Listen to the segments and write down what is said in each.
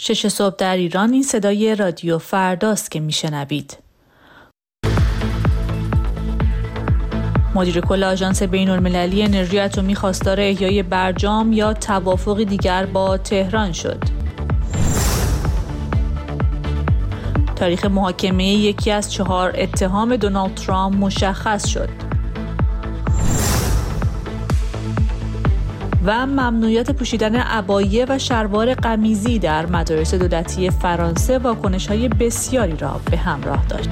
6 صبح در ایران. این صدای رادیو فرداست که میشنوید. مدیر کل آژانس بین‌المللی انرژی اتمی خواستار احیای برجام یا توافقی دیگر با تهران شد. تاریخ محاکمه یکی از 4 اتهام دونالد ترامپ مشخص شد. و ممنوعیت پوشیدن عبایه و شلوار قمیضی در مدارس دولتی فرانسه واکنش‌های بسیاری را به همراه داشت.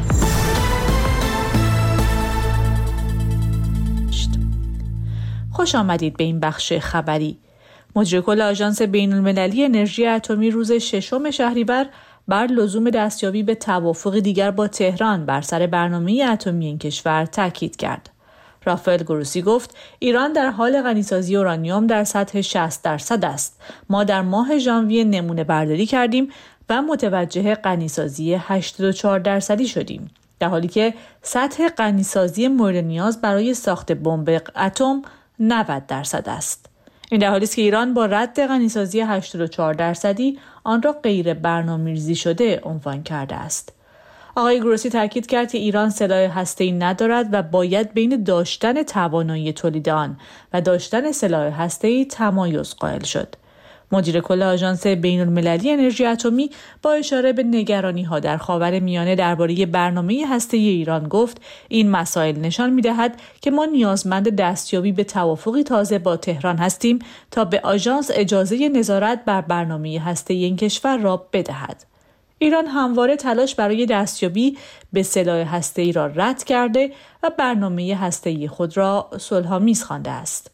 خوش آمدید به این بخش خبری. مدیر کل آژانس بین‌المللی انرژی اتمی روز 6 شهریور بر لزوم دستیابی به توافق دیگر با تهران بر سر برنامه اتمی این کشور تاکید کرد. رافائل گروسی گفت ایران در حال غنیسازی اورانیوم در سطح 60% است. ما در ماه ژانویه نمونه برداری کردیم و متوجه غنیسازی 84% شدیم، در حالی که سطح غنیسازی مورد نیاز برای ساخت بمب اتم 90% است. این در حالی است که ایران با رد غنیسازی 84% آن را غیر برنامه‌ریزی شده عنوان کرده است. آقای گروسی تاکید کرد که ایران سلاح هسته‌ای ندارد و باید بین داشتن توانایی تولید آن و داشتن سلاح هسته‌ای تمایز قائل شد. مدیر کل آژانس بین‌المللی انرژی اتمی با اشاره به نگرانی‌ها در خاورمیانه درباره برنامه هسته‌ای ایران گفت این مسائل نشان می‌دهد که ما نیازمند دستیابی به توافقی تازه با تهران هستیم تا به آژانس اجازه نظارت بر برنامه هسته‌ای این کشور را بدهد. ایران همواره تلاش برای دستیابی به سلاح هسته‌ای را رد کرده و برنامه هسته‌ای خود را صلح‌آمیز خوانده است.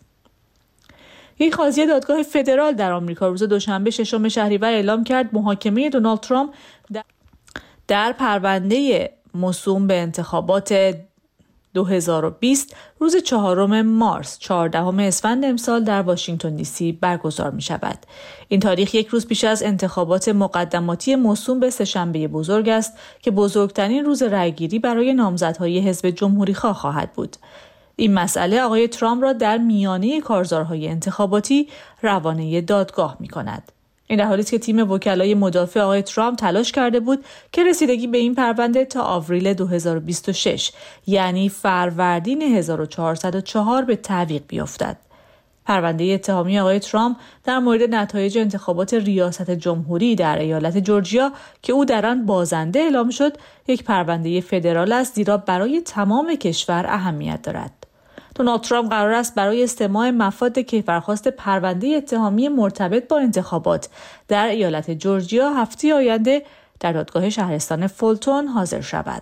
یک قاضی دادگاه فدرال در آمریکا روز دوشنبه 6 شهریور اعلام کرد محاکمه دونالد ترامپ در پرونده موسوم به انتخابات 2020 روز 4 مارس 14 اسفند امسال در واشنگتن دی سی برگزار می شود. این تاریخ یک روز پیش از انتخابات مقدماتی موسوم به سه‌شنبه بزرگ است که بزرگترین روز رأیگیری برای نامزدهای حزب جمهوری‌خواه خواهد بود. این مسئله آقای ترامپ را در میانه کارزارهای انتخاباتی روانه دادگاه می کند. این در حالی است که تیم وکلای مدافع آقای ترامپ تلاش کرده بود که رسیدگی به این پرونده تا آوریل 2026 یعنی فروردین 1404 به تعویق بیفتد. پرونده اتهامی آقای ترامپ در مورد نتایج انتخابات ریاست جمهوری در ایالت جورجیا که او در آن بازنده اعلام شد یک پرونده فدرال است، زیرا برای تمام کشور اهمیت دارد. دونالد ترامپ قرار است برای استماع مفاد کیفرخواست پرونده اتهامی مرتبط با انتخابات در ایالت جورجیا هفته آینده در دادگاه شهرستان فولتون حاضر شود.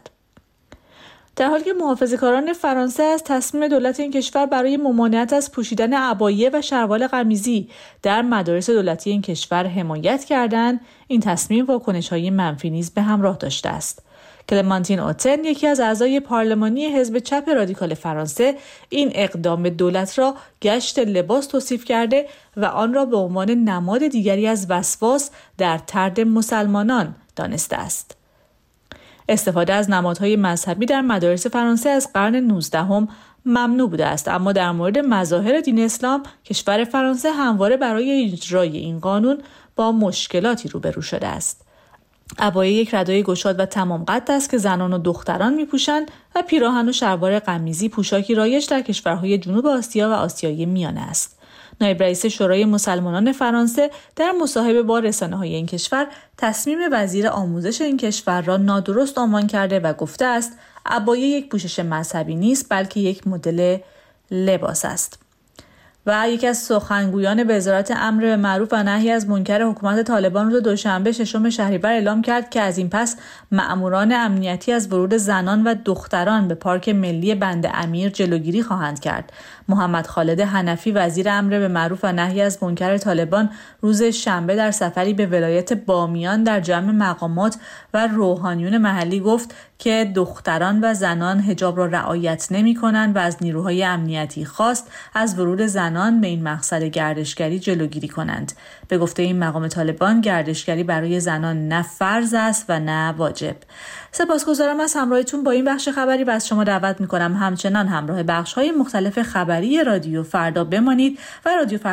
در حالی که محافظه‌کاران فرانسه از تصمیم دولت این کشور برای ممانعت از پوشیدن عبایه و شلوار قمیضی در مدارس دولتی این کشور حمایت کردند، این تصمیم واکنش‌های منفی نیز به همراه داشته است. کلمانتین اوتن، یکی از اعضای پارلمانی حزب چپ رادیکال فرانسه، این اقدام دولت را گشت لباس توصیف کرده و آن را به عنوان نماد دیگری از وسواس در طرد مسلمانان دانسته است. استفاده از نمادهای مذهبی در مدارس فرانسه از قرن 19 ممنوع بوده است، اما در مورد مظاهر دین اسلام کشور فرانسه همواره برای اجرای این قانون با مشکلاتی روبرو شده است. عبایه یک ردای گشاد و تمام قد است که زنان و دختران می‌پوشند و پیراهن و شلوار قمیضی پوشاکی رایج در کشورهای جنوب آسیا و آسیای میانه است. نایب رئیس شورای مسلمانان فرانسه در مصاحبه با رسانه‌های این کشور تصمیم وزیر آموزش این کشور را نادرست عنوان کرده و گفته است عبایه یک پوشش مذهبی نیست بلکه یک مدل لباس است. و یکی از سخنگویان وزارت امر به معروف و نهی از منکر حکومت طالبان روز دوشنبه 6 شهریور اعلام کرد که از این پس مأموران امنیتی از ورود زنان و دختران به پارک ملی بند امیر جلوگیری خواهند کرد. محمد خالد حنفی، وزیر امر به معروف و نهی از منکر طالبان، روز شنبه در سفری به ولایت بامیان در جمع مقامات و روحانیون محلی گفت که دختران و زنان حجاب را رعایت نمی‌کنند و از نیروهای امنیتی خواست از ورود زنان به این مقصد گردشگری جلوگیری کنند. به گفته این مقام طالبان، گردشگری برای زنان نه فرض است و نه واجب. سپاسگزارم از همراهیتون با این بخش خبری و از شما دعوت می‌کنم همچنان همراه بخش‌های مختلف خبری رادیو فردا بمانید و رادیو